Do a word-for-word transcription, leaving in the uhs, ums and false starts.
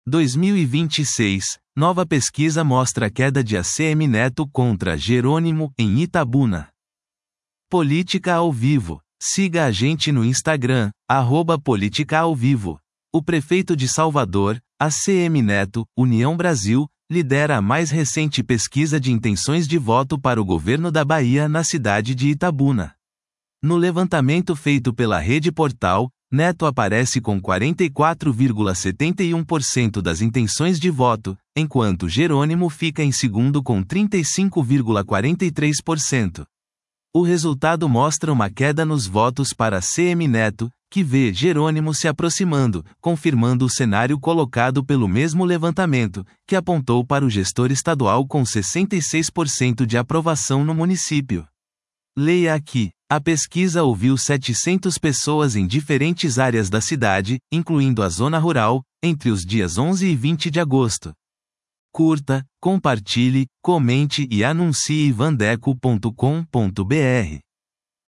dois mil e vinte e seis, nova pesquisa mostra queda de A C M Neto contra Jerônimo, em Itabuna. Política ao vivo. Siga a gente no Instagram, arroba Política ao Vivo. O prefeito de Salvador, A C M Neto, União Brasil, lidera a mais recente pesquisa de intenções de voto para o governo da Bahia na cidade de Itabuna. No levantamento feito pela Rede Portal, Neto aparece com quarenta e quatro vírgula setenta e um por cento das intenções de voto, enquanto Jerônimo fica em segundo com trinta e cinco vírgula quarenta e três por cento. O resultado mostra uma queda nos votos para C M Neto, que vê Jerônimo se aproximando, confirmando o cenário colocado pelo mesmo levantamento, que apontou para o gestor estadual com sessenta e seis por cento de aprovação no município. Leia aqui. A pesquisa ouviu setecentas pessoas em diferentes áreas da cidade, incluindo a zona rural, entre os dias onze e vinte de agosto. Curta, compartilhe, comente e anuncie vandeco ponto com ponto br.